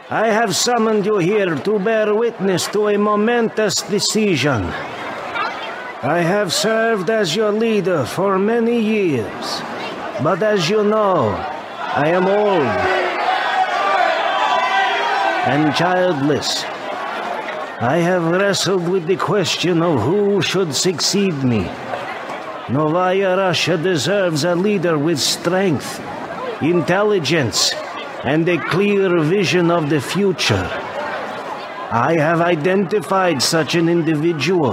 I have summoned you here to bear witness to a momentous decision. I have served as your leader for many years, but as you know, I am old and childless. I have wrestled with the question of who should succeed me. Novaya Russia deserves a leader with strength, intelligence, and a clear vision of the future. I have identified such an individual.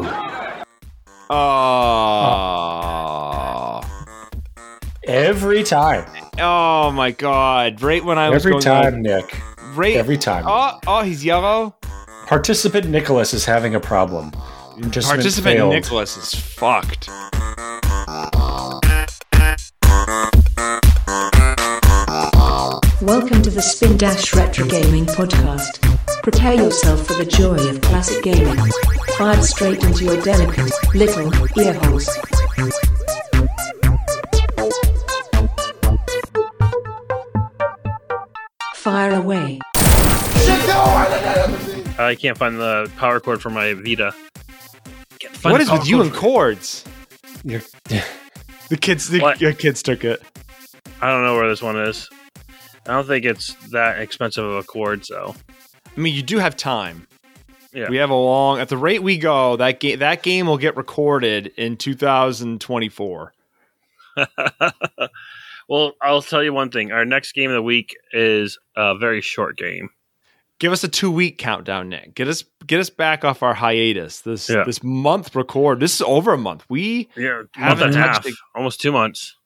Every time. Oh my God! Right when I was Every going time, Nick. Right. Every time. Oh, he's yellow. Participant Nicholas is having a problem. Participant failed. Nicholas is fucked. Welcome to the Spin Dash Retro Gaming Podcast. Prepare yourself for the joy of classic gaming. Fired straight into your delicate little ear holes. Fire away. I can't find the power cord for my Vita. What is with you and cords? You're- The kids took it. I don't know where this one is. I don't think it's that expensive of a cord, so. I mean, you do have time. Yeah. We have at the rate we go, that game will get recorded in 2024. Well, I'll tell you one thing. Our next game of the week is a very short game. Give us a 2-week countdown, Nick. Get us back off our hiatus. This month record. This is over a month. We month haven't and a half, touched almost 2 months.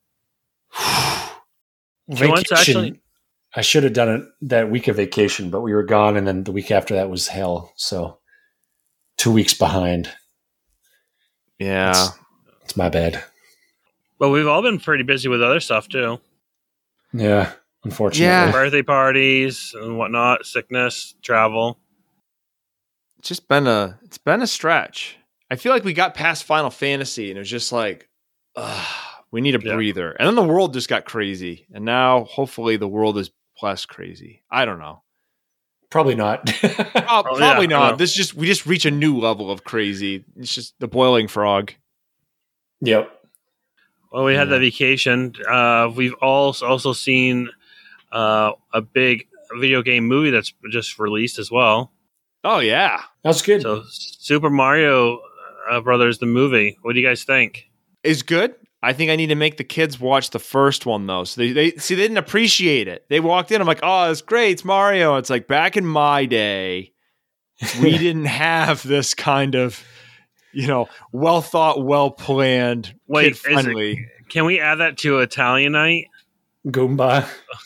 2 months Vacation. actually. I should have done it that week of vacation, but we were gone, and then the week after that was hell. So 2 weeks behind. Yeah. It's my bad. But we've all been pretty busy with other stuff too. Yeah, unfortunately. Yeah. Birthday parties and whatnot, sickness, travel. It's been a stretch. I feel like we got past Final Fantasy and it was just like, we need a breather. And then the world just got crazy. And now hopefully the world is less crazy. I don't know. Probably not. Probably not. We just reach a new level of crazy. It's just the boiling frog. Yep. Well, we had the vacation. We've also seen a big video game movie that's just released as well. Oh, yeah. That's good. So Super Mario Brothers, the movie. What do you guys think? It's good. I think I need to make the kids watch the first one, though. So they didn't appreciate it. They walked in. I'm like, oh, it's great. It's Mario. It's like back in my day, we didn't have this kind of, well thought, well planned, kid friendly. Can we add that to Italian night? Goomba.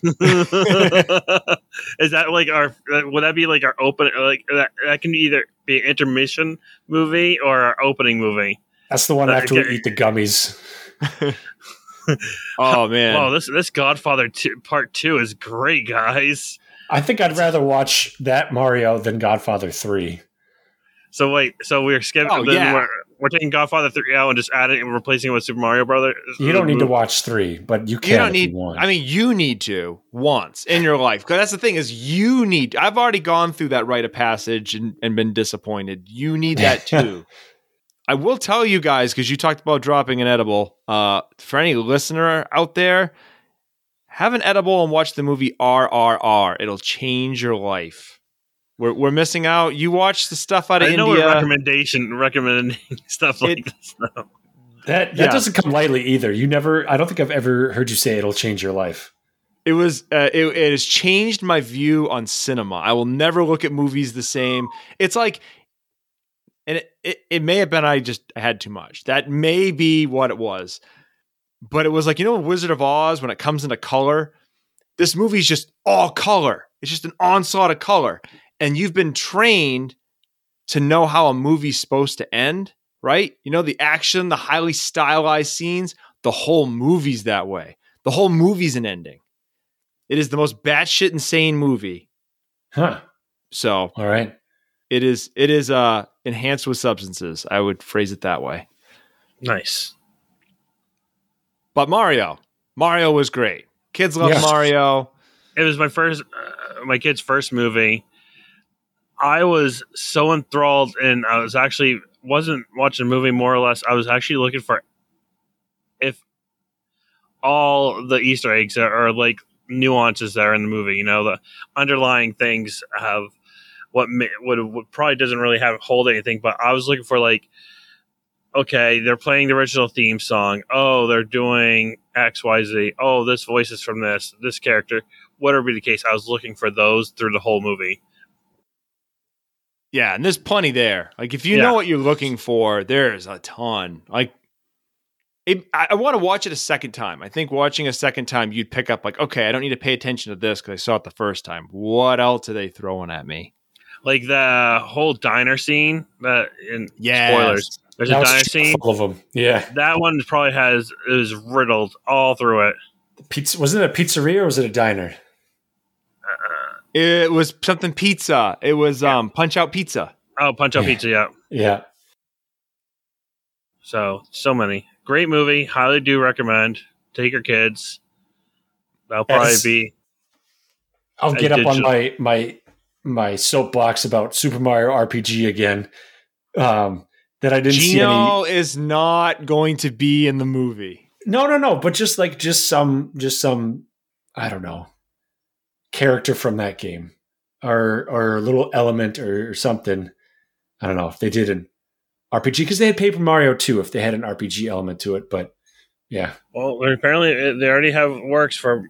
Is that like would that be like our open, like that can either be an intermission movie or our opening movie? That's the one after we eat the gummies. Oh man! Wow, this Godfather Part 2 is great, guys. I think I'd rather watch that Mario than Godfather 3. So wait, we're skipping. We're taking Godfather 3 out and just adding and replacing it with Super Mario Brothers. You don't need to watch 3, but you can. You don't need. If you want. I mean, you need to once in your life, because that's the thing is you need. I've already gone through that rite of passage and been disappointed. You need that too. I will tell you guys, because you talked about dropping an edible. For any listener out there, have an edible and watch the movie RRR. It'll change your life. We're missing out. You watch the stuff out of India. I know we're recommending stuff like this. No. That doesn't come lightly either. I don't think I've ever heard you say it'll change your life. It has changed my view on cinema. I will never look at movies the same. It's like, and it may have been I had too much. That may be what it was. But it was like, Wizard of Oz, when it comes into color, this movie's just all color. It's just an onslaught of color. And you've been trained to know how a movie's supposed to end, right? The action, the highly stylized scenes, the whole movie's that way. The whole movie's an ending. It is the most batshit insane movie. Huh. So, all right. It is enhanced with substances. I would phrase it that way. Nice. But Mario was great. Kids love Mario. It was my kid's first movie. I was so enthralled, and I wasn't watching a movie more or less. I was actually looking for if all the Easter eggs are like nuances that are in the movie. The underlying things have what probably doesn't really hold anything. But I was looking for like, okay, they're playing the original theme song. Oh, they're doing X, Y, Z. Oh, this voice is from this character. Whatever be the case, I was looking for those through the whole movie. Yeah, and there's plenty there. Like, if you know what you're looking for, there's a ton. Like, I want to watch it a second time. I think watching a second time, you'd pick up like, okay, I don't need to pay attention to this because I saw it the first time. What else are they throwing at me? Like the whole diner scene. Spoilers. There's a diner scene. Full of them. Yeah. That one probably is riddled all through it. Pizza, wasn't it a pizzeria or was it a diner? It was something pizza. It was Punch Out Pizza. Oh, Punch Out Pizza, yeah. Yeah. So many. Great movie. Highly do recommend. Take your kids. That'll probably be... I'll get up on my soapbox about Super Mario RPG again. That I didn't see any... Gino is not going to be in the movie. No. But just some, I don't know, character from that game or a little element or something. I don't know if they did an RPG because they had Paper Mario too, if they had an RPG element to it, but yeah. Well, apparently they already have works for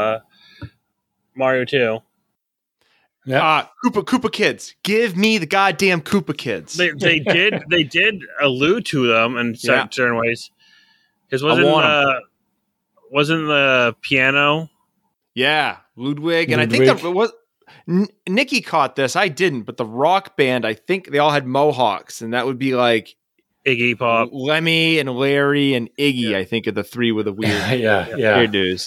Mario 2. Yeah. Koopa Kids. Give me the goddamn Koopa Kids. They did allude to them in certain ways. Because wasn't the piano? Yeah, Ludwig. And I think that was Nikki caught this. I didn't, but the rock band, I think they all had mohawks, and that would be like Iggy Pop, Lemmy, and Larry, and Iggy. Yeah. I think are the three with the weird, hairdos.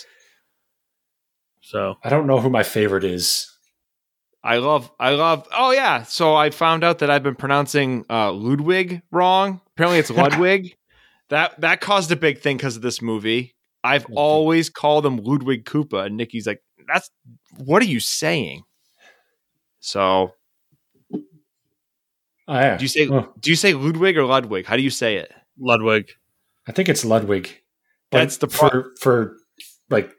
So I don't know who my favorite is. I love. Oh yeah. So I found out that I've been pronouncing Ludwig wrong. Apparently it's Ludwig. That caused a big thing because of this movie. I've always called him Ludwig Koopa, and Nikki's like, what are you saying? So, do you say Ludwig or Ludwig? How do you say it? Ludwig. I think it's Ludwig. That's the for like,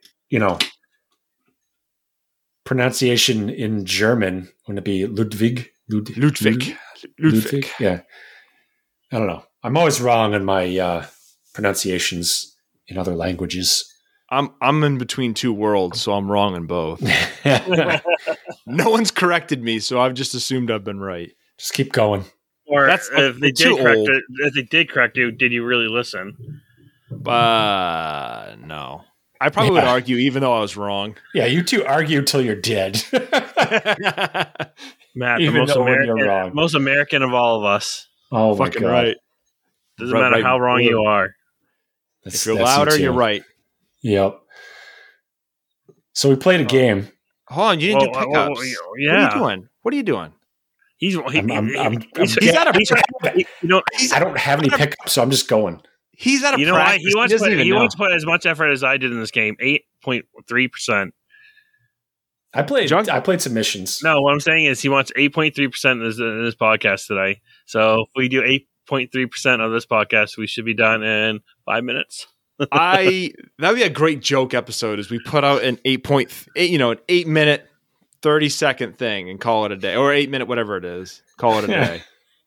pronunciation in German. Wouldn't it be Ludwig? Ludwig. Yeah. I don't know. I'm always wrong on my pronunciations in other languages. I'm in between two worlds, so I'm wrong in both. No one's corrected me, so I've just assumed I've been right. Just keep going. Or if they did correct you, did you really listen? No. I probably would argue, even though I was wrong. Yeah, you two argue till you're dead. Matt, the most American of all of us. Oh, fucking my God. right. Doesn't matter how wrong you are. If you're louder, you're right. Yep. So we played a game. Hold on, you didn't do pickups. Yeah. What are you doing? He's I don't have any pickups, so I'm just going. He's out of practice. He wants to put as much effort as I did in this game. 8.3%. I played some missions. No, what I'm saying is he wants 8.3% in this podcast today. So if we do 8.3% of this podcast, we should be done in 5 minutes. That'd be a great joke episode. Is we put out an 8 minute, 30-second thing and call it a day, or 8 minute, whatever it is. Call it a day.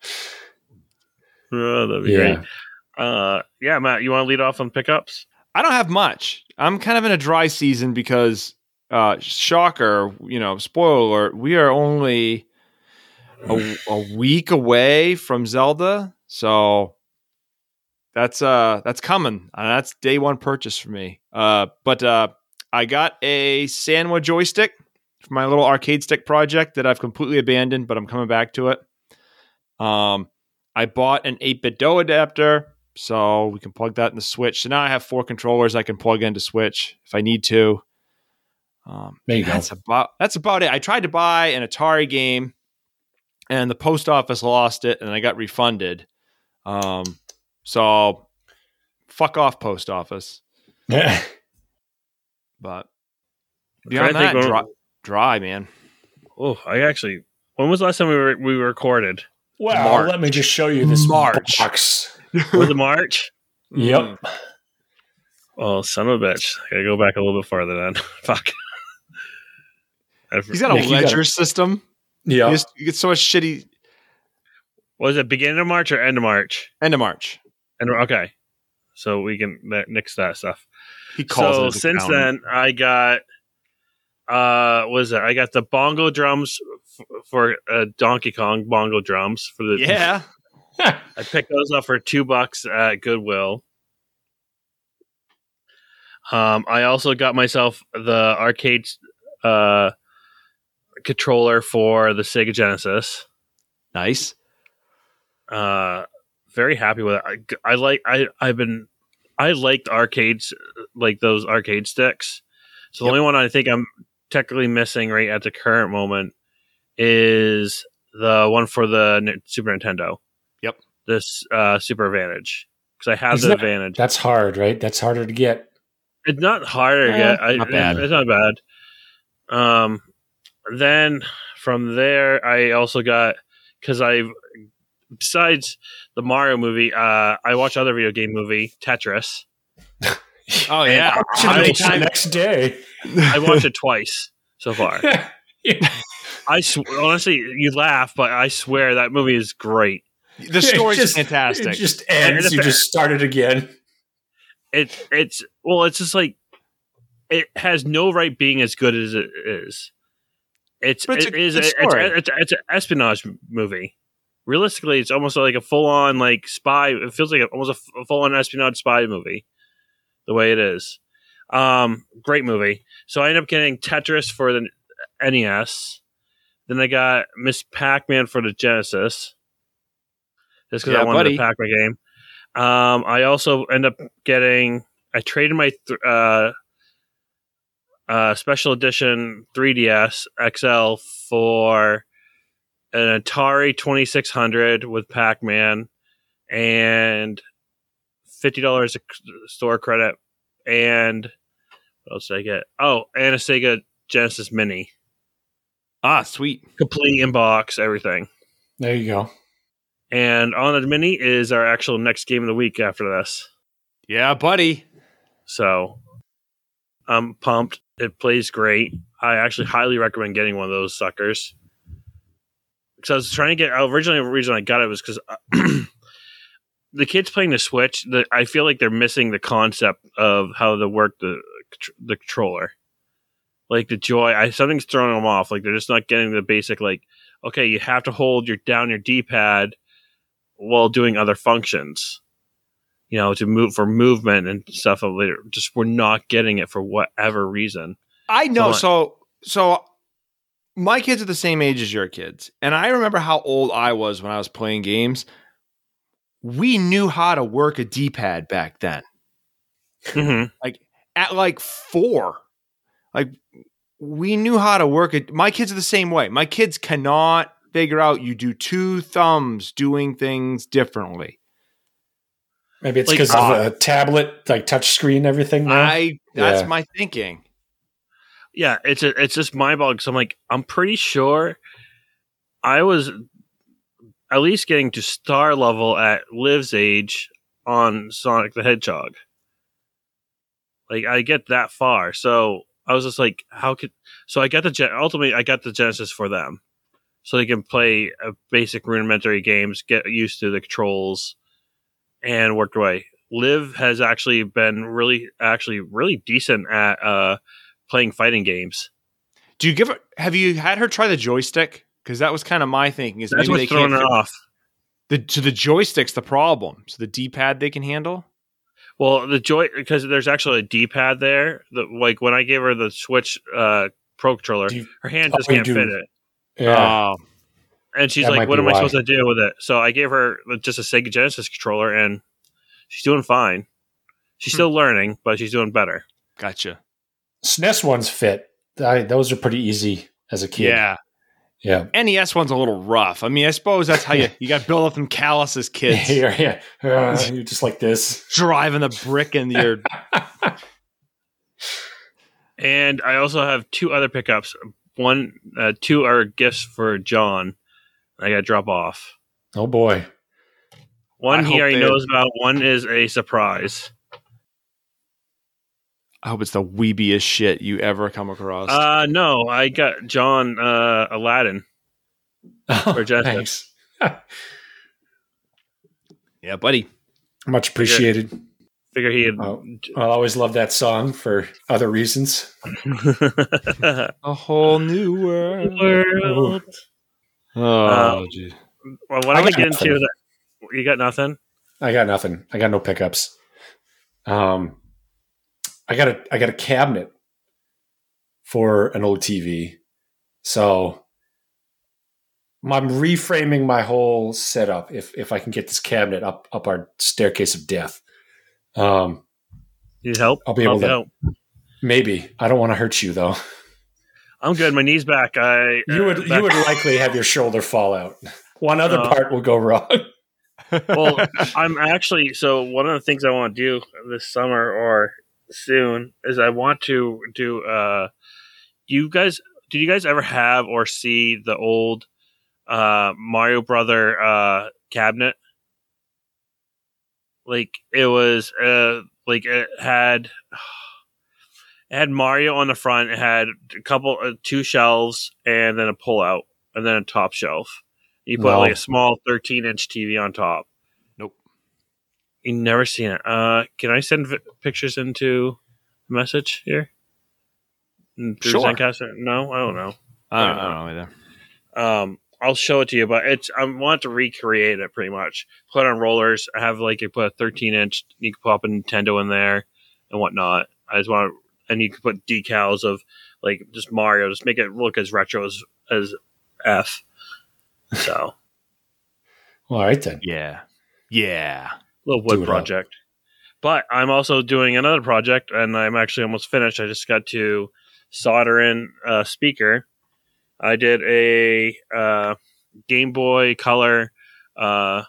Oh, that'd be great. Matt, you want to lead off on pickups? I don't have much. I'm kind of in a dry season because, shocker, spoiler alert, we are only a week away from Zelda, so that's coming. That's day one purchase for me. But I got a Sanwa joystick for my little arcade stick project that I've completely abandoned, but I'm coming back to it. I bought an 8-bit DOE adapter, so we can plug that in the Switch. So now I have 4 controllers I can plug into Switch if I need to. There you go. That's about it. I tried to buy an Atari game, and the post office lost it, and I got refunded. So fuck off, post office. But beyond that, dry, man. Oh, I actually When was the last time we recorded? Well, March. let me just show you this March. box. Was it March? Yep. Oh, son of a bitch! I gotta go back a little bit farther then. Fuck. He's got a Nick, you ledger got- system. Yep. You get so much shitty. Was it beginning of March or end of March? End of March. Okay, so we can nix that stuff. He calls So it. his since accountant. then, I got what is it? I got the bongo drums for Donkey Kong bongo drums for the Yeah. I picked those up for $2 at Goodwill. I also got myself the arcade controller for the Sega Genesis. Nice. Very happy with it. I liked arcades, like those arcade sticks. So the only one I think I'm technically missing right at the current moment is the one for the Super Nintendo. Yep. This Super Advantage, because I have Isn't the that- Advantage. That's hard, right? That's harder to get. It's not harder to get. not bad. It's not bad. Then from there, I also got, because besides the Mario movie, I watched other video game movie, Tetris. Oh yeah. How many The times? next day. I watched it twice so far. Honestly, you laugh, but I swear that movie is great. The story's It fantastic. just ends. You just start it again. It's just like, it has no right being as good as it is. It's But it's it a is good a- story. it's an espionage movie. Realistically, it's almost like a full on like spy. It feels like almost a full on espionage spy movie, the way it is. Great movie. So I ended up getting Tetris for the NES. Then I got Miss Pac-Man for the Genesis, just because Yeah, I wanted buddy. the Pac-Man game. I also end up getting. I traded my special edition 3DS XL for an Atari 2600 with Pac-Man and $50 store credit. And what else did I get? Oh, and a Sega Genesis Mini, Ah, sweet. complete in box, everything. There you go. And on the Mini is our actual next game of the week after this. Yeah, buddy. So I'm pumped. It plays great. I actually highly recommend getting one of those suckers. Because I was trying to get, originally the reason I got it was because the kids playing the Switch, I feel like they're missing the concept of how to work the controller. Like the joy, something's throwing them off. Like they're just not getting the basic, like, okay, you have to hold down your D-pad while doing other functions. You know, to move for movement and stuff. Later, just we're not getting it for whatever reason. I know. So So my kids are the same age as your kids, and I remember how old I was when I was playing games. We knew how to work a D-pad back then. Mm-hmm. At like 4, like we knew how to work it. My kids are the same way. My kids cannot figure out you do 2 thumbs doing things differently. Maybe it's Like, because of a tablet, like touch screen, everything. Now. That's Yeah. my thinking. Yeah, it's just mind-boggling. So I'm like, I'm pretty sure I was at least getting to star level at Liv's age on Sonic the Hedgehog. Like I get that far, so I was just like, how could? So I got ultimately I got the Genesis for them, so they can play basic rudimentary games, get used to the controls, and work away. Liv has actually been really decent at playing fighting games. Do you give her? Have you had her try the joystick? Because that was kind of my thinking. Is That's maybe what's they throwing can't her off. The joystick's the problem. So the D-pad they can handle. Well, because there's actually a D-pad there. Like when I gave her the Switch Pro controller, her hand just can't fit it. Yeah. And she's That like, might "What be am I why. supposed to do with it?" So I gave her just a Sega Genesis controller, and she's doing fine. She's still learning, but she's doing better. Gotcha. SNES ones fit. Those are pretty easy as a kid. Yeah. Yeah. NES one's a little rough. I mean, I suppose that's how you got to build up them callous as kids. Yeah. You're just like this. Driving the brick in your. And I also have 2 other pickups. two are gifts for John. I got to drop off. Oh boy. One he already knows about. One is a surprise. I hope it's the weebiest shit you ever come across. No, I got John Aladdin. Oh, Jessica. thanks. Yeah, buddy. Much appreciated. Figure he had. I'll always love that song for other reasons. A whole new world. Oh, geez. Well, what I get into that, you got nothing. I got nothing. I got no pickups. I got a cabinet for an old TV, so I'm reframing my whole setup. If I can get this cabinet up our staircase of death, need help? I'll be able to help. Maybe. I don't want to hurt you though. I'm good. My knee's back. You would likely have your shoulder fall out. One other part will go wrong. Well, I'm actually, so one of the things I want to do this summer or soon is I want to do, did you guys ever have or see the old Mario Brother cabinet? Like it was like it had Mario on the front. It had two shelves and then a pull out and then a top shelf. You put like a small 13-inch TV on top. Nope. You never seen it. Can I send pictures into the message here? Sure. Zencaster? No, I don't know. I don't know either. I'll show it to you, but I want to recreate it pretty much. Put on rollers. I have you put a 13-inch. You can pop a Nintendo in there and whatnot. I just want to, and you can put decals of just Mario. Just make it look as retro as F. So, all right then. Yeah. Little wood project. But I'm also doing another project, and I'm actually almost finished. I just got to solder in a speaker. I did a Game Boy Color mod,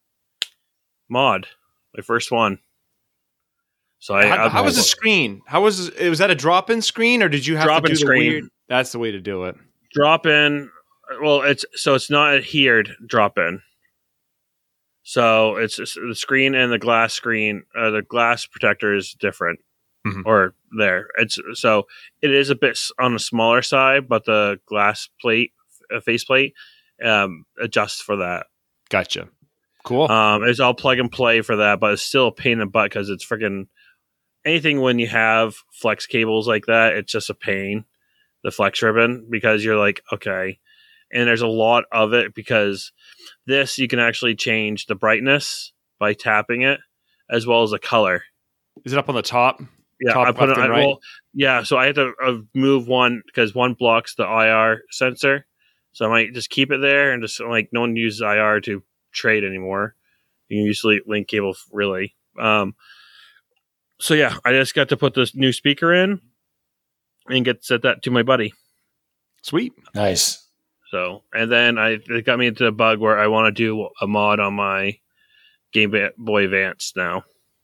my first one. So how was the screen? Was that a drop-in screen, or did you have to do the weird? That's the way to do it. Drop in. Well, it's not adhered drop in. So it's the screen and the glass screen. The glass protector is different, or there. It is a bit on the smaller side, but the glass plate, faceplate, adjusts for that. Gotcha. Cool. It's all plug and play for that, but it's still a pain in the butt because it's freaking anything when you have flex cables like that. It's just a pain. The flex ribbon, because you're like, okay. And there's a lot of it because this, you can actually change the brightness by tapping it as well as the color. Is it up on the top? Yeah, top, I put it on. right? Well, yeah, so I had to move one because one blocks the IR sensor. So I might just keep it there and just no one uses IR to trade anymore. You can use link cable really. So yeah, I just got to put this new speaker in and set that to my buddy. Sweet. Nice. So, and then it got me into the bug where I want to do a mod on my Game Boy Advance now.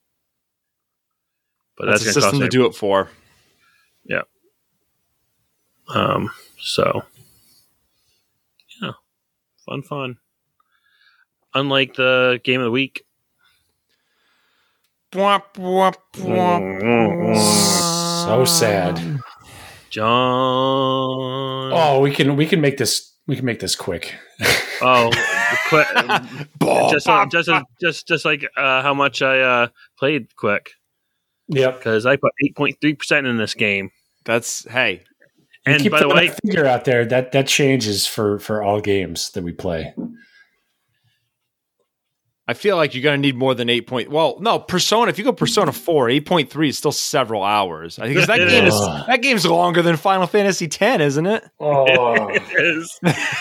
But that's a system to do it for. Yeah. So, yeah, fun. Unlike the Game of the Week. So sad. John. Oh, we can make this. We can make this quick. Oh, quick! just like how much I played quick. Yep, because I put 8.3% in this game. That's hey. And by the way, figure out there that changes for all games that we play. I feel like you're going to need more than 8 point. Well, no, Persona. If you go Persona 4, 8.3 is still several hours. I think that game's longer than Final Fantasy X, isn't it? Oh, it is.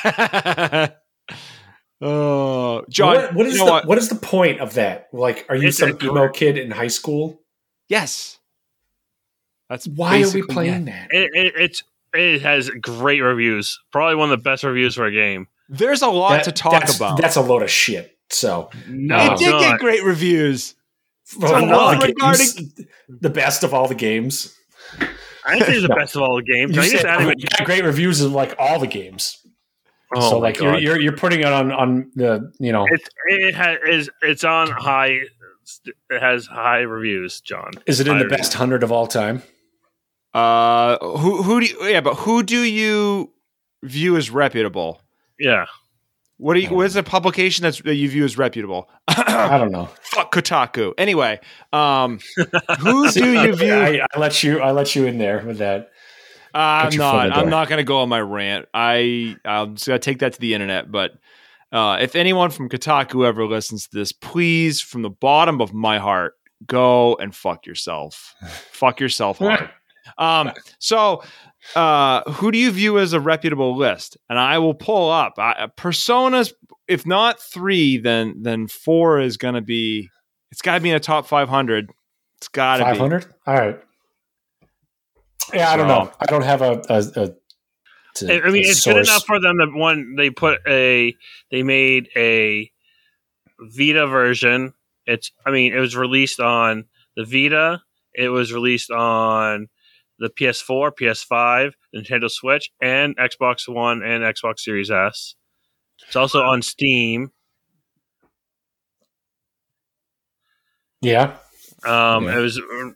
Oh, John. What is the point of that? Are you some emo kid in high school? Yes. That's why are we playing that? It has great reviews. Probably one of the best reviews for a game. There's a lot to talk about. That's a load of shit. So it did get great reviews. Regarding the best of all the games. I didn't say it's the best of all the games. You I just said added you got great reviews of like all the games. Oh So my like God. you're putting it on the it's on high. It has high reviews, John. is it in High the best 100 of all time? Who do you view as reputable? Yeah. What is a publication that you view as reputable? I don't know. Fuck Kotaku. Anyway, who do you view? I let you in there with that. I'm Put your foot in not. the I'm door. not going to go on my rant. I'm just going to take that to the internet. But if anyone from Kotaku ever listens to this, please, from the bottom of my heart, go and fuck yourself. Fuck yourself hard. So, who do you view as a reputable list? And I will pull up Persona's. If not 3, then 4 is going to be. It's got to be in a top 500. It's got to be 500. All right. Yeah, I don't know. I don't have a It's good enough for them that they made a Vita version. It was released on the Vita. It was released on the PS4, PS5, Nintendo Switch, and Xbox One and Xbox Series S. It's also on Steam. Yeah. It was.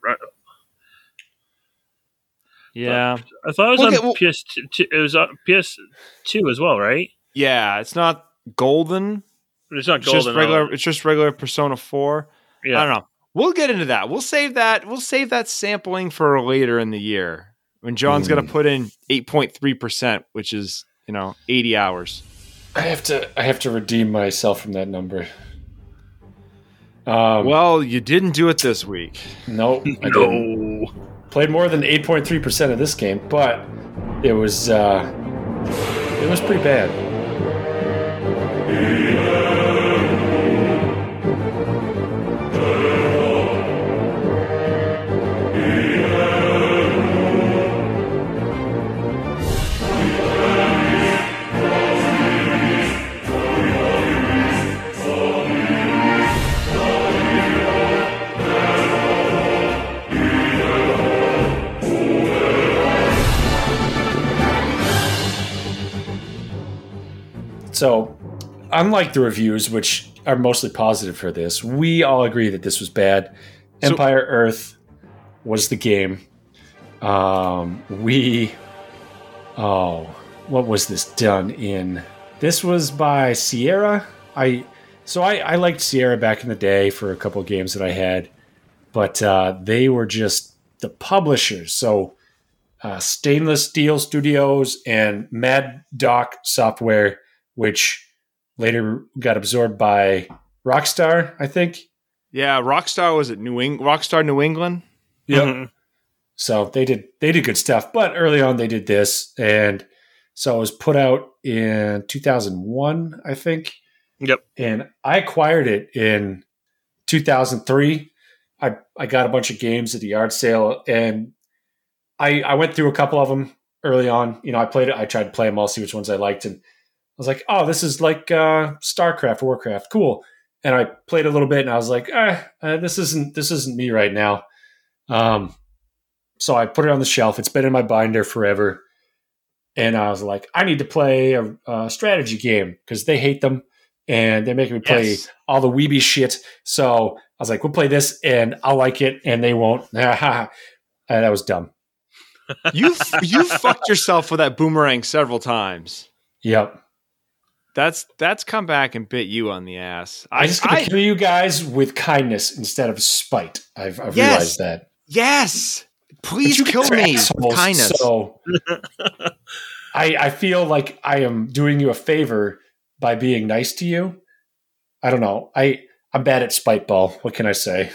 Yeah. I thought it was on PS2. It was on PS2 as well, right? Yeah, it's not golden. It's not It's golden. just regular. It's just regular Persona 4. Yeah. I don't know. We'll get into that. We'll save that sampling for later in the year when John's going to put in 8.3%, which is 80 hours. I have to redeem myself from that number. Well, you didn't do it this week. No, I didn't. Played more than 8.3% of this game, but it was pretty bad. So, unlike the reviews, which are mostly positive for this, we all agree that this was bad. Empire Earth was the game. What was this done in? This was by Sierra. I liked Sierra back in the day for a couple of games that I had, but they were just the publishers. So Stainless Steel Studios and Mad Doc Software, which later got absorbed by Rockstar, I think. Yeah, Rockstar was at Rockstar New England. Yep. Mm-hmm. So they did good stuff, but early on they did this, and so it was put out in 2001, I think. Yep. And I acquired it in 2003. I got a bunch of games at the yard sale, and I went through a couple of them early on. I played it. I tried to play them all, see which ones I liked, and I was like, oh, this is like StarCraft, Warcraft, cool. And I played a little bit, and I was like, this isn't me right now. So I put it on the shelf. It's been in my binder forever. And I was like, I need to play a strategy game because they hate them and they're making me play all the weeby shit. So I was like, we'll play this and I'll like it and they won't. And that was dumb. You fucked yourself with that boomerang several times. Yep. That's come back and bit you on the ass. I just gonna kill you guys with kindness instead of spite. I've realized that. Yes. Please kill me with kindness. So I feel like I am doing you a favor by being nice to you. I don't know. I'm bad at spite ball. What can I say?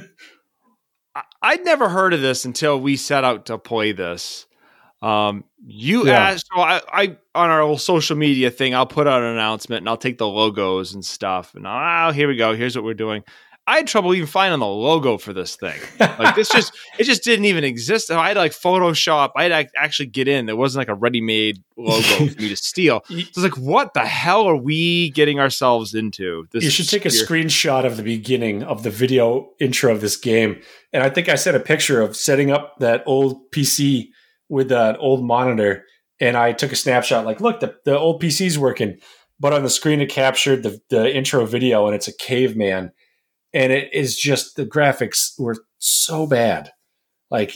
I'd never heard of this until we set out to play this. Asked, so I on our old social media thing, I'll put out an announcement and I'll take the logos and stuff. And here we go. Here's what we're doing. I had trouble even finding the logo for this thing. Like it just didn't even exist. I had to like Photoshop. I had to actually get in. There wasn't like a ready-made logo for me to steal. So I was like, what the hell are we getting ourselves into? You should take a screenshot of the beginning of the video intro of this game. And I think I sent a picture of setting up that old PC with that old monitor. And I took a snapshot like, look, the old PC's working. But on the screen, it captured the intro video, and it's a caveman. And it is just, the graphics were so bad. Like,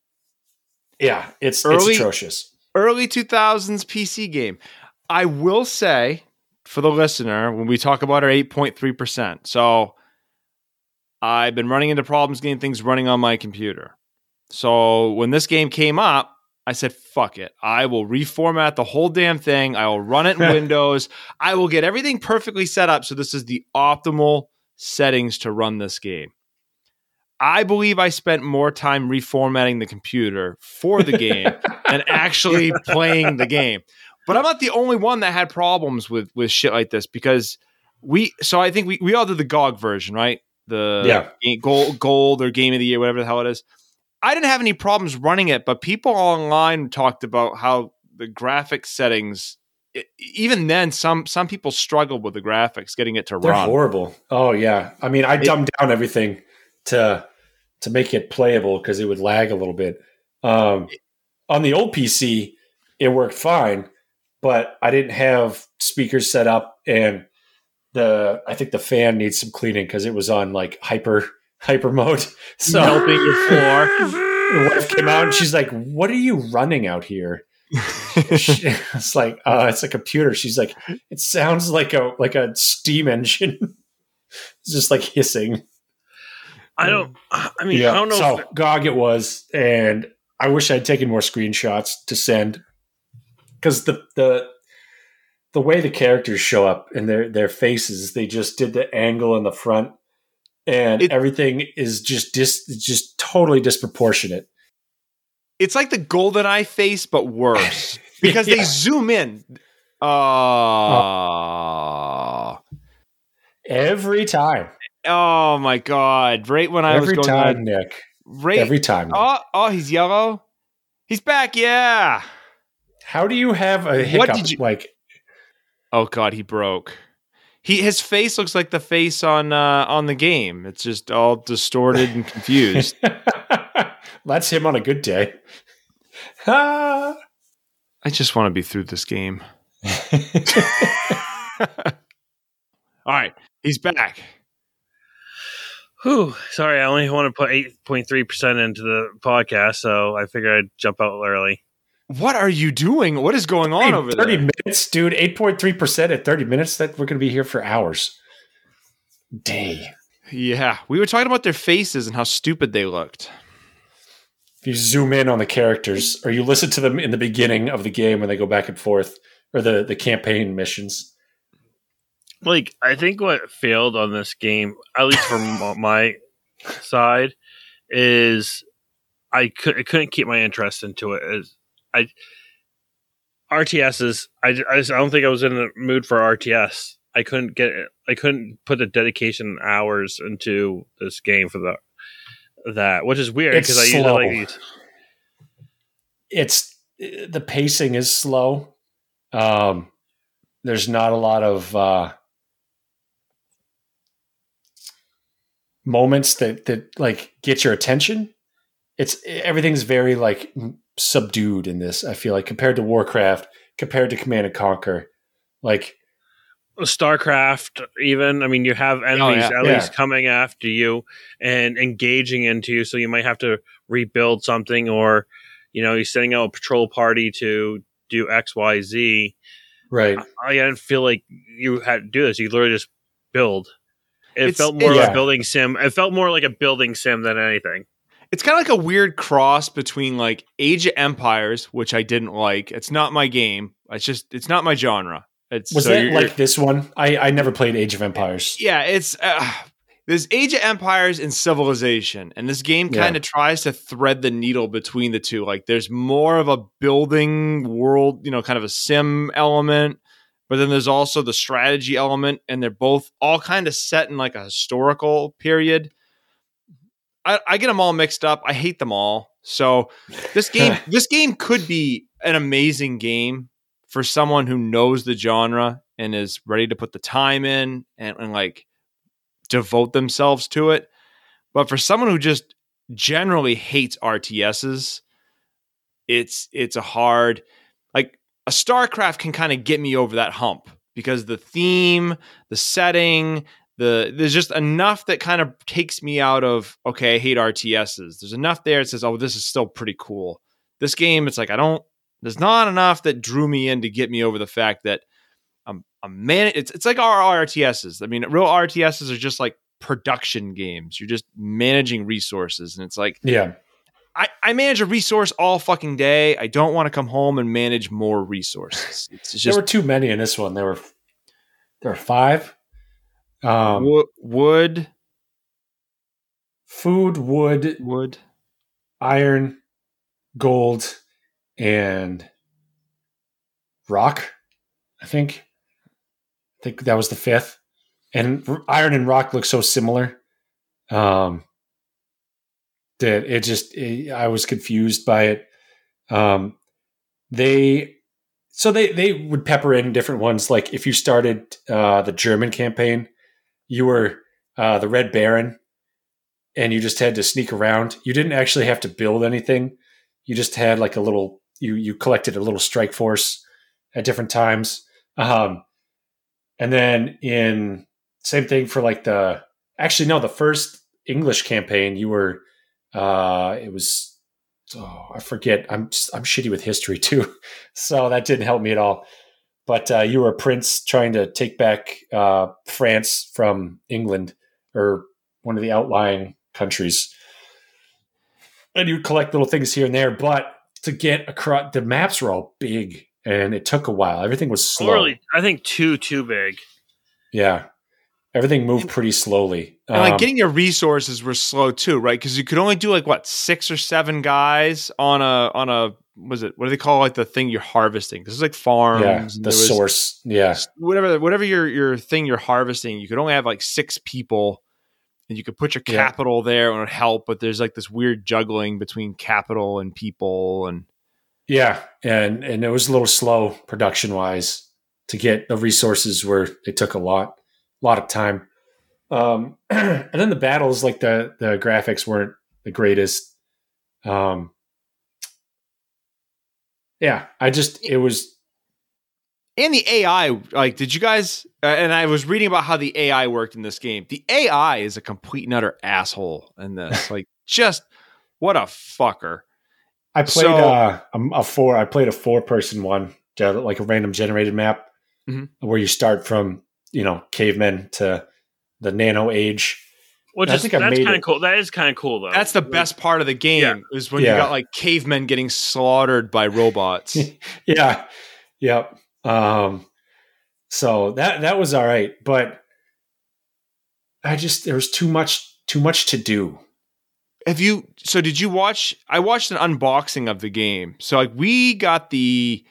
yeah, it's atrocious. Early 2000s PC game. I will say, for the listener, when we talk about our 8.3%, so I've been running into problems getting things running on my computer. So when this game came up, I said, fuck it. I will reformat the whole damn thing. I will run it in Windows. I will get everything perfectly set up so this is the optimal settings to run this game. I believe I spent more time reformatting the computer for the game than actually playing the game. But I'm not the only one that had problems with shit like this, because I think we all did the GOG version, right? The gold or game of the year, whatever the hell it is. I didn't have any problems running it, but people online talked about how the graphics settings, even then, some people struggled with the graphics, getting it to run. They're horrible. Oh, yeah. I mean, I dumbed down everything to make it playable because it would lag a little bit. On the old PC, it worked fine, but I didn't have speakers set up, and I think the fan needs some cleaning because it was on like hyper mode. So helping your floor. The wife came out and she's like, "What are you running out here?" It's like, it's a computer. She's like, "It sounds like a steam engine." It's just like hissing. I don't know. So GOG it was, and I wish I'd taken more screenshots to send, because the way the characters show up and their faces, they just did the angle in the front, and everything is just totally disproportionate. It's like the GoldenEye face, but worse, because they zoom in. Every time. Oh my God! Right when I was going on, Nick. Every time. Nick. Oh, he's yellow. He's back. Yeah. How do you have a hiccup? What did you like? Oh God, he broke. His face looks like the face on the game. It's just all distorted and confused. That's him on a good day. I just want to be through this game. All right, he's back. Whew, sorry, I only want to put 8.3% into the podcast, so I figured I'd jump out early. What are you doing? What is going on over 30 there? 30 minutes, dude. 8.3% at 30 minutes. That we're going to be here for hours. Day. Yeah, we were talking about their faces and how stupid they looked. If you zoom in on the characters, or you listen to them in the beginning of the game when they go back and forth, or the campaign missions. Like, I think what failed on this game, at least from my side, is I couldn't keep my interest into it. RTSs, I don't think I was in the mood for RTS. I couldn't put the dedication hours into this game for that, which is weird because I usually like these. The pacing is slow. There's not a lot of moments that like get your attention. Everything's very like subdued in this, I feel like, compared to Warcraft, compared to Command and Conquer. Like StarCraft, even. I mean, you have enemies at least coming after you and engaging into you, so you might have to rebuild something, or you're sending out a patrol party to do XYZ. Right. I didn't feel like you had to do this. You literally just build. It felt more like a building sim. It felt more like a building sim than anything. It's kind of like a weird cross between like Age of Empires, which I didn't like. It's not my game. It's not my genre. Was that like this one? I never played Age of Empires. Yeah, it's there's Age of Empires and Civilization, and this game kind of tries to thread the needle between the two. Like there's more of a building world, kind of a sim element, but then there's also the strategy element, and they're both all kind of set in like a historical period. I get them all mixed up. I hate them all. So this game could be an amazing game for someone who knows the genre and is ready to put the time in and like devote themselves to it. But for someone who just generally hates RTSs, it's a hard, like a StarCraft can kind of get me over that hump because the theme, the setting, there's just enough that kind of takes me out of, okay, I hate RTSs. There's enough there that says, oh, this is still pretty cool. This game, it's like, there's not enough that drew me in to get me over the fact that it's like our RTSs. I mean, real RTSs are just like production games. You're just managing resources. And it's like, yeah, I manage a resource all fucking day. I don't want to come home and manage more resources. It's just, there were too many in this one. There were 5. Wood, food, wood, iron, gold, and rock. I think that was the 5th. And iron and rock look so similar. That I was confused by it. They would pepper in different ones. Like if you started the German campaign, you were the Red Baron, and you just had to sneak around. You didn't actually have to build anything. You just had like a little. You collected a little strike force at different times, and then same thing for like the first English campaign. You were it was I forget. I'm shitty with history too, so that didn't help me at all. But you were a prince trying to take back France from England or one of the outlying countries. And you collect little things here and there. But to get across, the maps were all big, and it took a while. Everything was slow. Really, I think too big. Yeah. Everything moved pretty slowly. And like getting your resources were slow too, right? Because you could only do like 6 or 7 guys on a what do they call like the thing you're harvesting? This is like farms. Yeah, the source. Yeah, whatever your thing you're harvesting, you could only have like 6 people, and you could put your capital there and it would help. But there's like this weird juggling between capital and people, and and it was a little slow production wise to get the resources where it took a lot of time. And then the battles, like the graphics weren't the greatest. It was. And the AI, like, did you guys, and I was reading about how the AI worked in this game. The AI is a complete and utter asshole in this. Like, just what a fucker. I played I played a 4-person one, like a random generated map, where you start from, cavemen to the nano age. That's kind of cool. That is kind of cool, though. That's the best part of the game is when you got like cavemen getting slaughtered by robots. Yeah. Yep. So that was all right, but there was too much to do. Did you watch? I watched an unboxing of the game. So like we got the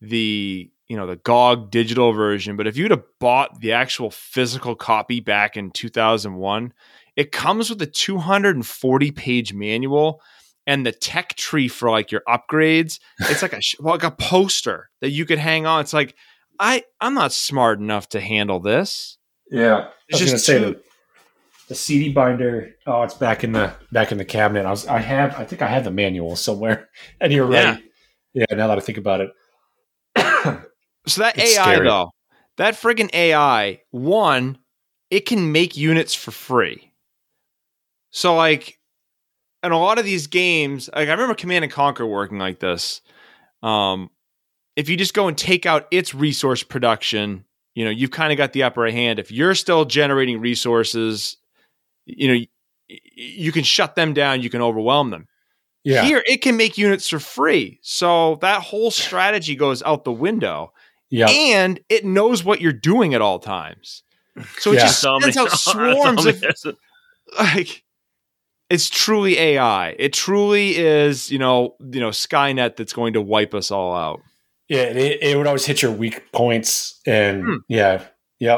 GOG digital version, but if you'd have bought the actual physical copy back in 2001, it comes with a 240-page manual and the tech tree for like your upgrades. It's like a poster that you could hang on. It's like, I'm not smart enough to handle this. Yeah. I was going to say the CD binder. Oh, it's back in the cabinet. I think I have the manual somewhere, and you're right. Yeah. Now that I think about it. So that it's AI scary. though, that friggin' AI, one, it can make units for free. So like, in a lot of these games, like I remember Command & Conquer working like this. If you just go and take out its resource production, you've kind of got the upper hand. If you're still generating resources, you can shut them down. You can overwhelm them. Yeah. Here, it can make units for free. So that whole strategy goes out the window. Yeah. And it knows what you're doing at all times. So it just sends out swarms of like. It's truly AI. It truly is, Skynet that's going to wipe us all out. Yeah, it would always hit your weak points, and yep.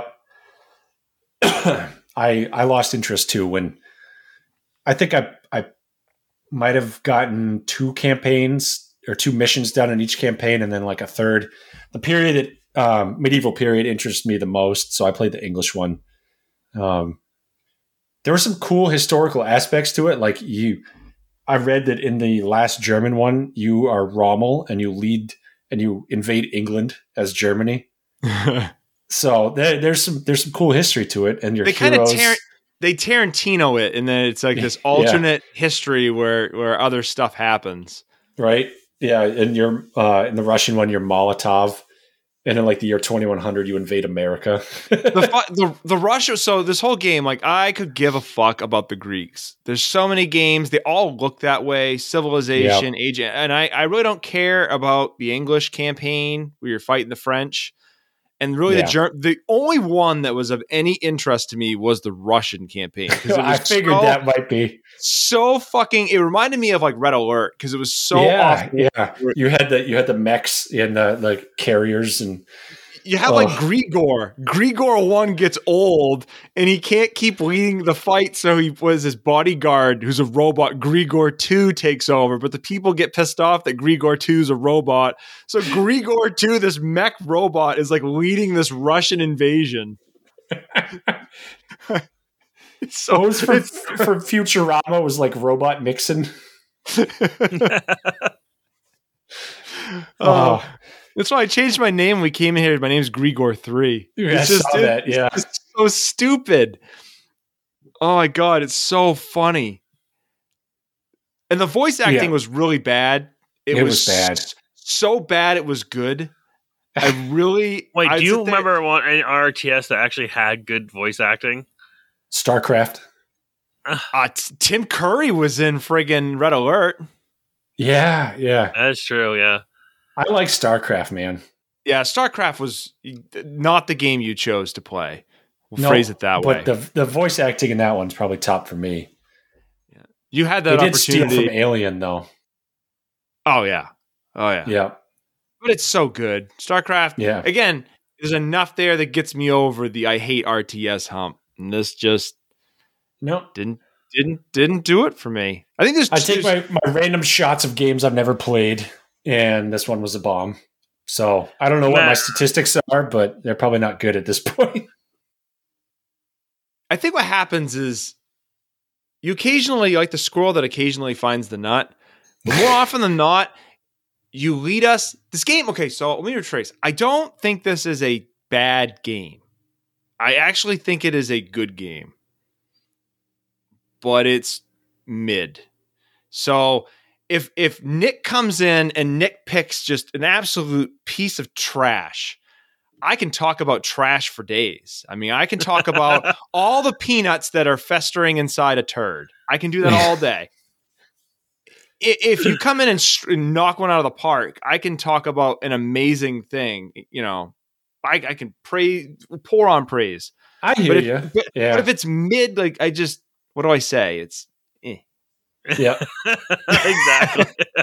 I lost interest too when I think I might have gotten 2 campaigns or 2 missions done in each campaign, and then like a third. The period that medieval period interests me the most, so I played the English one. There were some cool historical aspects to it, like I read that in the last German one, you are Rommel and you lead and you invade England as Germany. So there's some cool history to it, and your heroes. They Tarantino it, and then it's like this alternate history where other stuff happens. Right? Yeah, and you're in the Russian one, you're Molotov, and in like the year 2100, you invade America. the Russia. So this whole game, like I could give a fuck about the Greeks. There's so many games; they all look that way. Civilization, Age, and I really don't care about the English campaign where you're fighting the French. And really, the only one that was of any interest to me was the Russian campaign. I figured that might be so fucking. It reminded me of like Red Alert because it was so off. Yeah, you had the mechs and the carriers, and you have like Grigor. Grigor 1 gets old, and he can't keep leading the fight, so he was his bodyguard, who's a robot. Grigor 2 takes over, but the people get pissed off that Grigor 2 is a robot. So Grigor 2, this mech robot, is like leading this Russian invasion. For Futurama was like Robot Nixon. That's why I changed my name when we came in here. My name's Grigor 3. I saw that. Yeah, it's so stupid. Oh my god, it's so funny. And the voice acting was really bad. It was bad. So bad it was good. I really wait. Do you remember any RTS that actually had good voice acting? StarCraft. Tim Curry was in friggin' Red Alert. Yeah, that's true. Yeah. I like StarCraft, man. Yeah, StarCraft was not the game you chose to play. We'll phrase it that way. But the voice acting in that one's probably top for me. Yeah. You had that opportunity. Did steal from Alien, though. Oh, yeah. Yeah. But it's so good. StarCraft, again, there's enough there that gets me over the I hate RTS hump. And this just didn't do it for me. I think I take my random shots of games I've never played, and this one was a bomb. So I don't know what my statistics are, but they're probably not good at this point. I think what happens is you occasionally, like the squirrel that occasionally finds the nut, but more often than not, you lead us. This game, okay, so let me retrace. I don't think this is a bad game. I actually think it is a good game. But it's mid. So if Nick comes in and Nick picks just an absolute piece of trash, I can talk about trash for days. I mean, I can talk about all the peanuts that are festering inside a turd. I can do that all day. If you come in and knock one out of the park, I can talk about an amazing thing. You know, I can pour on praise. I hear you. But if it's mid, like what do I say? It's yeah, exactly.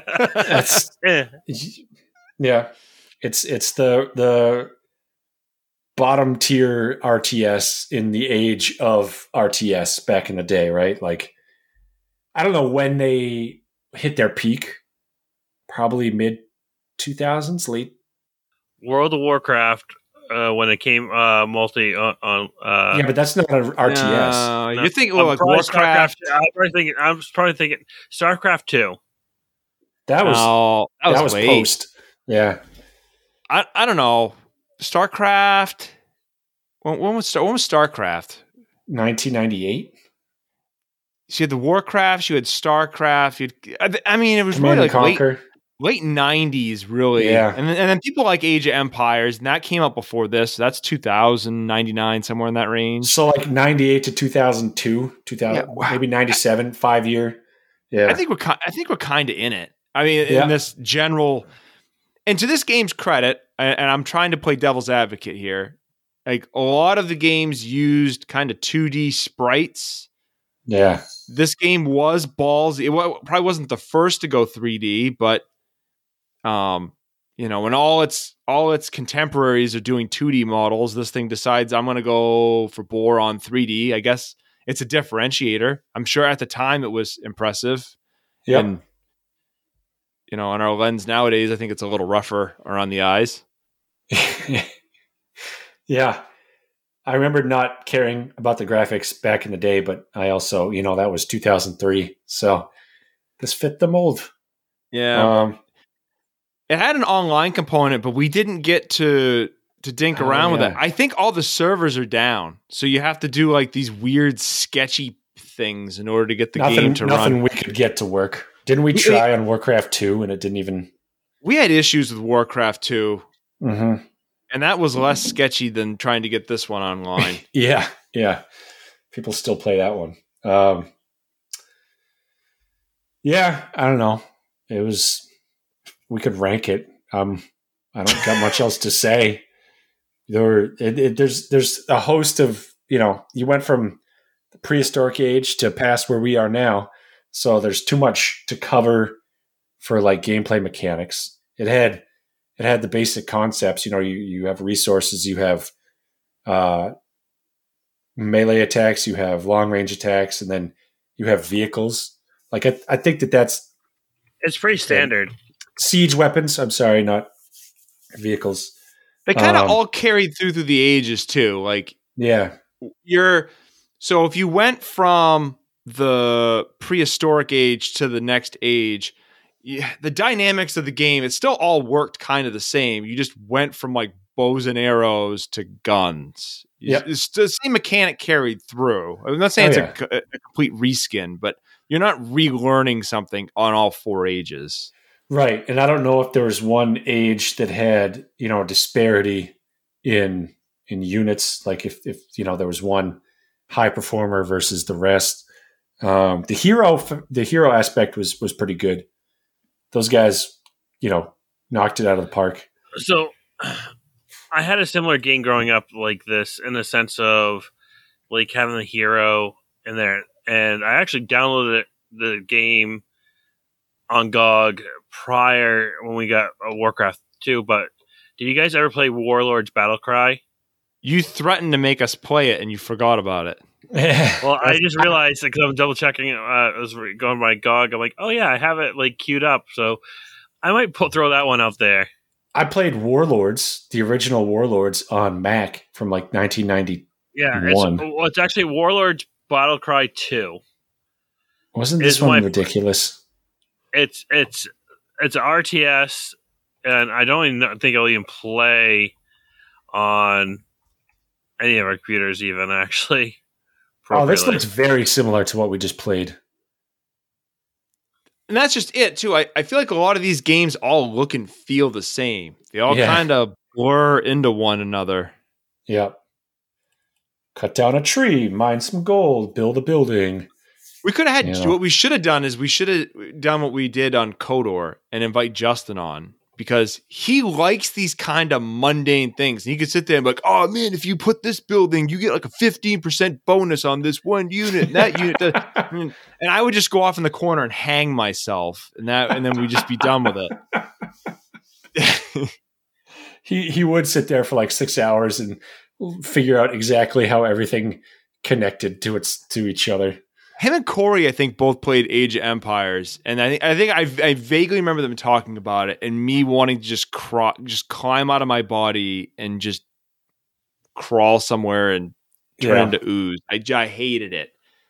Yeah, it's the bottom tier RTS in the age of RTS back in the day, right? Like, I don't know when they hit their peak. Probably mid 2000s, late. World of Warcraft. When it came multi on but that's not an RTS. No. You think like Warcraft? I was probably thinking StarCraft 2. That was late. post. Yeah, I don't know. StarCraft. When was StarCraft? 1998. So you had the Warcraft. You had StarCraft. I mean, it was Command really like Conquer. Late 90s, really. Yeah. And then people like Age of Empires, and that came out before this. So that's 2000, 99, somewhere in that range. So like 98 to 2002, maybe 97, 5 year. Yeah. I think we're kind of in it. I mean, in this general, and to this game's credit, and I'm trying to play devil's advocate here, like a lot of the games used kind of 2D sprites. Yeah. This game was ballsy. It probably wasn't the first to go 3D, but when all its contemporaries are doing 2D models, this thing decides I'm going to go for Boron 3D. I guess it's a differentiator. I'm sure at the time it was impressive. Yep. And, on our lens nowadays, I think it's a little rougher around the eyes. Yeah. I remember not caring about the graphics back in the day, but I also, that was 2003. So this fit the mold. Yeah. It had an online component, but we didn't get to dink around with it. I think all the servers are down. So you have to do like these weird, sketchy things in order to get the game to run. Nothing we could get to work. Didn't we try on Warcraft 2 and it didn't even... We had issues with Warcraft 2. Mm-hmm. And that was less sketchy than trying to get this one online. Yeah. People still play that one. Yeah, I don't know. It was... We could rank it. I don't got much else to say. There's a host of, you went from the prehistoric age to past where we are now. So there's too much to cover for like gameplay mechanics. It had the basic concepts. You have resources, you have melee attacks, you have long range attacks, and then you have vehicles. Like I think that's it's pretty standard. Siege weapons. I'm sorry, not vehicles. They kind of all carried through the ages too. Like, yeah, so if you went from the prehistoric age to the next age, the dynamics of the game, it still all worked kind of the same. You just went from like bows and arrows to guns. Yeah, it's the same mechanic carried through. I'm not saying it's a complete reskin, but you're not relearning something on all four ages. Right. And I don't know if there was one age that had, disparity in units. Like if there was one high performer versus the rest. The hero aspect was pretty good. Those guys, knocked it out of the park. So I had a similar game growing up like this in the sense of like having the hero in there. And I actually downloaded the game on GOG prior when we got Warcraft 2, but did you guys ever play Warlords Battlecry? You threatened to make us play it and you forgot about it. Well, I just realized because I'm double checking. I was going by GOG. I'm like, oh yeah, I have it like queued up, so I might throw that one out there. I played Warlords, the original Warlords, on Mac from like 1991. Yeah, it's actually Warlords Battlecry 2. Wasn't this one ridiculous? It's an RTS, and I don't even think it'll even play on any of our computers, even actually. Oh, this looks very similar to what we just played. And that's just it, too. I feel like a lot of these games all look and feel the same. They all kind of blur into one another. Yep. Cut down a tree, mine some gold, build a building. We could have had what we should have done is we should have done what we did on KOTOR and invite Justin on, because he likes these kind of mundane things. And he could sit there and be like, oh man, if you put this building, you get like a 15% bonus on this one unit and that unit. And I would just go off in the corner and hang myself, and then we'd just be done with it. He would sit there for like 6 hours and figure out exactly how everything connected to each other. Him and Corey, I think, both played Age of Empires, and I vaguely remember them talking about it, and me wanting to just climb out of my body and just crawl somewhere and turn into ooze. I hated it.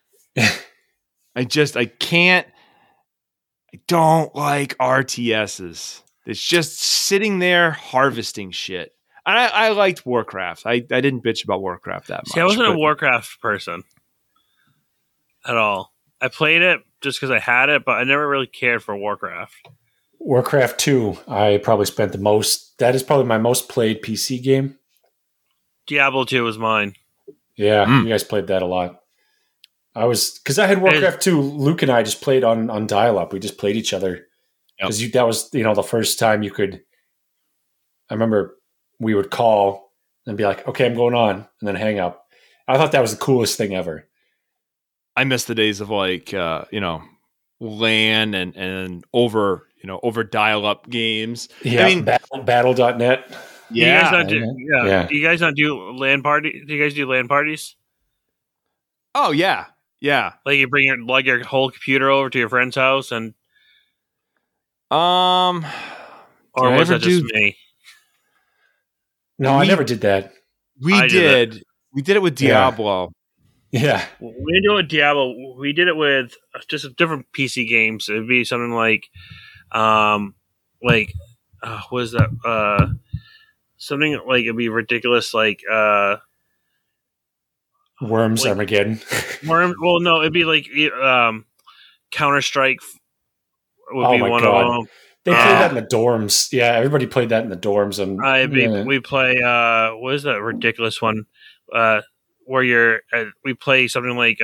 I can't. I don't like RTSs. It's just sitting there harvesting shit. And I liked Warcraft. I didn't bitch about Warcraft that much. See, I wasn't a Warcraft person at all. I played it just because I had it, but I never really cared for Warcraft. Warcraft 2, I probably spent the most. That is probably my most played PC game. Diablo 2 was mine. Yeah, you guys played that a lot. Because I had Warcraft 2, Luke and I just played on dial-up. We just played each other. Because that was the first time you could. I remember we would call and be like, okay, I'm going on, and then hang up. I thought that was the coolest thing ever. I miss the days of LAN and over dial-up games. Yeah, I mean, battle.net. Do you guys yeah. not do? Do you guys not do LAN party? Do you guys do LAN parties? Oh yeah. Yeah. Like you bring your whole computer over to your friend's house, and Or was that just me? No, I never did that. We did. We did it with Diablo. Yeah. We didn't do it with Diablo. We did it with just different PC games. It'd be something like, what is that? Something like it'd be ridiculous, like Worms Armageddon. Worm. Well, no, it'd be like Counter-Strike would be one of them. They played that in the dorms. Yeah, everybody played that in the dorms. And we play what is that ridiculous one? Where we play something like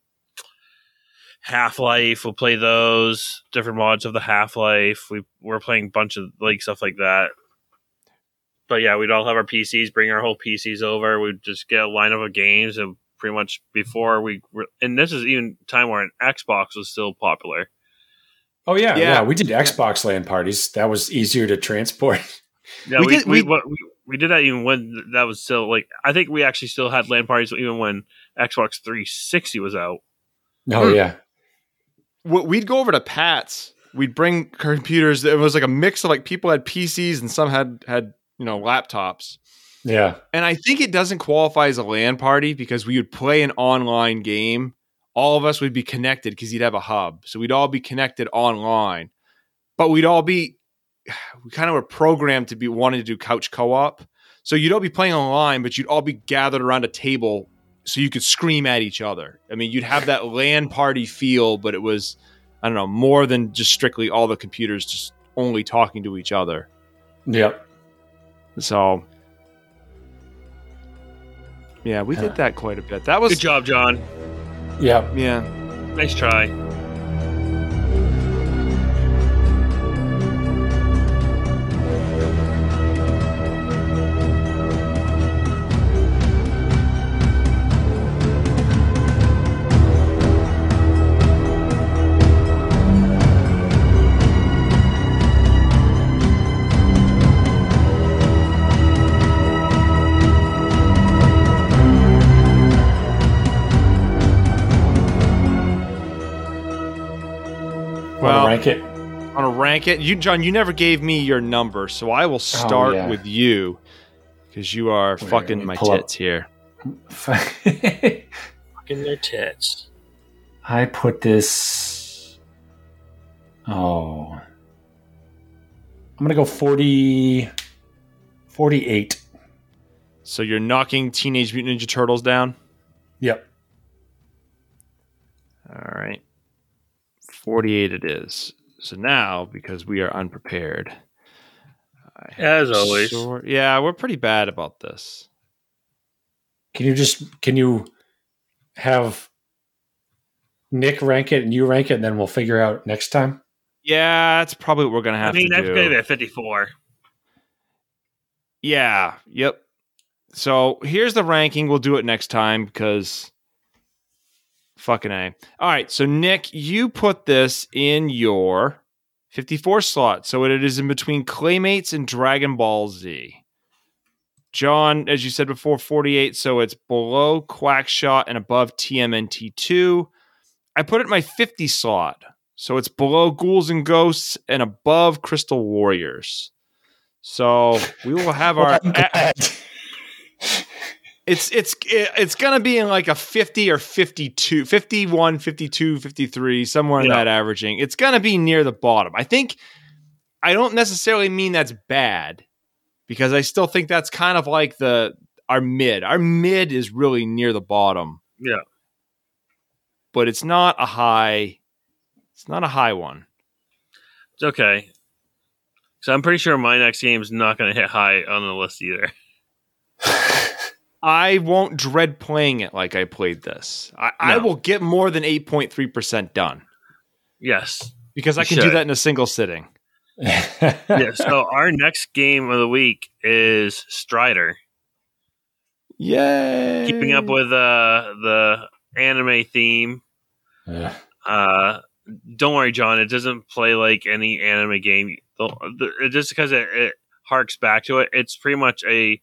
Half-Life. We'll play those different mods of the Half-Life. We're playing a bunch of like stuff like that. But yeah, we'd all have our PCs, bring our whole PCs over. We'd just get a lineup of games, and pretty much before and this is even time where an Xbox was still popular. Oh yeah. We did Xbox LAN parties. That was easier to transport. Yeah, we did that even when that was still like. I think we actually still had LAN parties even when Xbox 360 was out. Oh yeah. We'd go over to Pat's. We'd bring computers. It was like a mix of like people had PCs and some had laptops. Yeah. And I think it doesn't qualify as a LAN party because we would play an online game. All of us would be connected because you'd have a hub. So we'd all be connected online. But we kind of were programmed to be wanting to do couch co-op. So you'd all be playing online, but you'd all be gathered around a table so you could scream at each other. I mean, you'd have that LAN party feel, but it was, I don't know, more than just strictly all the computers just only talking to each other. Yep. So, yeah, we did that quite a bit. That was good job, John. Yeah. Yeah. Nice try. Rank it. I want to rank it. John, you never gave me your number, so I will start with you because you are fucking my tits here. Fucking their tits. I put this. Oh, I'm gonna go 48. So you're knocking Teenage Mutant Ninja Turtles down? Yep. All right. 48 it is. So now, because we are unprepared. As always. Yeah, we're pretty bad about this. Can you have Nick rank it and you rank it, and then we'll figure out next time? Yeah, that's probably what we're going to have to do. That's going to be at 54. Yeah, yep. So here's the ranking. We'll do it next time because fucking A. All right, so Nick, you put this in your 54 slot. So it is in between Claymates and Dragon Ball Z. John, as you said before, 48. So it's below Quackshot and above TMNT2. I put it in my 50 slot. So it's below Ghouls and Ghosts and above Crystal Warriors. So we will have our... It's going to be in like a 50 or 52, 51, 52, 53, somewhere in that averaging. It's going to be near the bottom. I don't necessarily mean that's bad because I still think that's kind of like our mid. Our mid is really near the bottom. Yeah. But it's not a high one. It's okay. So I'm pretty sure my next game is not going to hit high on the list either. I won't dread playing it like I played this. I will get more than 8.3% done. Yes. Because I can do that in a single sitting. Yeah, so our next game of the week is Strider. Yay! Keeping up with the anime theme. don't worry, John. It doesn't play like any anime game. Just because it harks back to it, it's pretty much a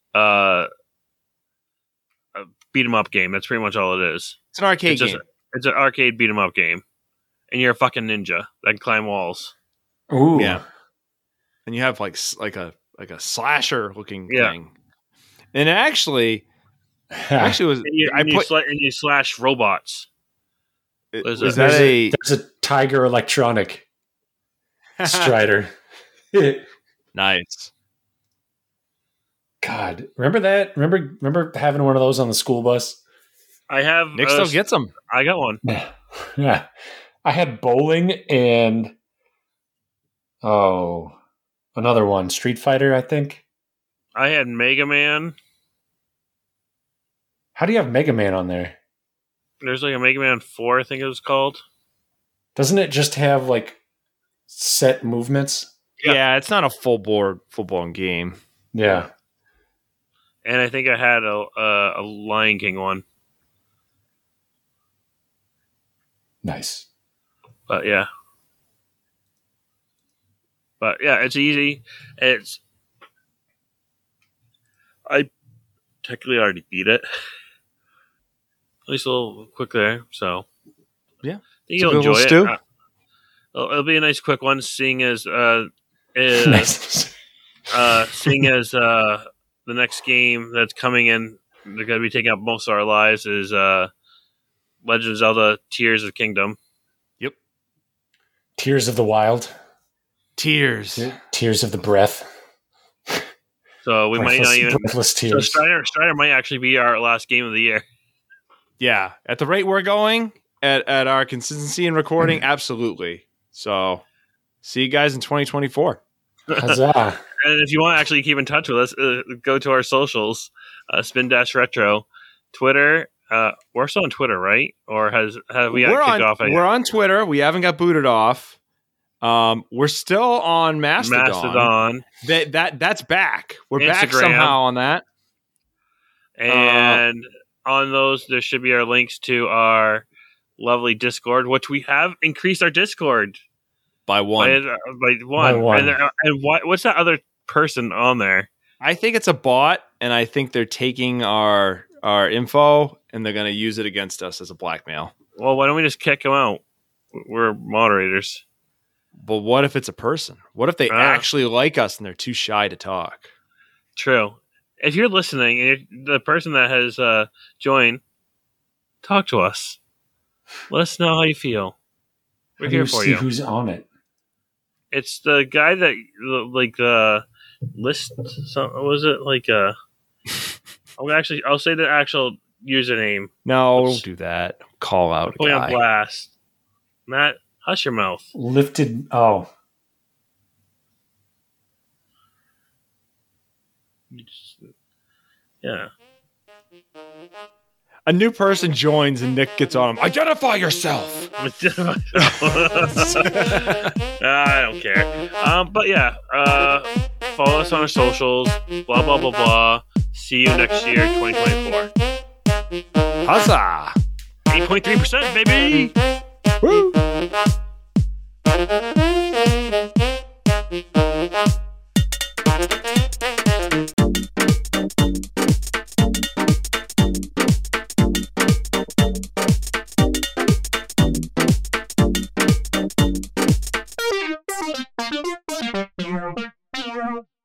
beat 'em up game. That's pretty much all it is. It's an arcade game. It's an arcade beat 'em up game, and you're a fucking ninja that can climb walls. Ooh. Yeah. And you have like a slasher looking thing. And actually was and you slash robots. Is that there's a Tiger Electronic Strider. Nice. God, remember that? Remember having one of those on the school bus? I have. Nick still gets them. I got one. Yeah, I had bowling and another one, Street Fighter, I think. I had Mega Man. How do you have Mega Man on there? There's like a Mega Man 4, I think it was called. Doesn't it just have like set movements? Yeah, it's not a full-blown game. Yeah. And I think I had a Lion King one. Nice. But yeah, it's easy. I technically already beat it. At least a little quick there. So yeah, I think you'll enjoy it. It'll be a nice quick one, seeing as the next game that's coming in, they're going to be taking up most of our lives, is Legend of Zelda: Tears of the Kingdom. Yep. Tears of the Wild. Tears of the Breath. So we might not even. Breathless tears. So Strider might actually be our last game of the year. Yeah, at the rate we're going, at our consistency in recording, absolutely. So, see you guys in 2024. Huzzah. And if you want to actually keep in touch with us, go to our socials, Spin-Retro, Twitter. We're still on Twitter, right? Or have we got kicked off? We're on Twitter. We haven't got booted off. We're still on Mastodon. That's back. We're Instagram. back somehow on that. And on those, there should be our links to our lovely Discord, which we have increased our Discord by one. By one. And what's that other person on there? I think it's a bot, and I think they're taking our info and they're going to use it against us as a blackmail. Well, why don't we just kick them out? We're moderators. But what if it's a person? What if they actually like us and they're too shy to talk? True. If you're listening and you're the person that has joined, talk to us. Let us know how you feel. We're here for you. Who's on it? It's the guy that list. Was it like I'll say the actual username. No, don't do that. Call out a guy. On blast. Matt, hush your mouth. Lifted. Oh. Yeah. A new person joins and Nick gets on him. Identify yourself. I don't care. But yeah, follow us on our socials. Blah blah blah blah. See you next year, 2024. Huzzah! 8.3%, baby. Woo!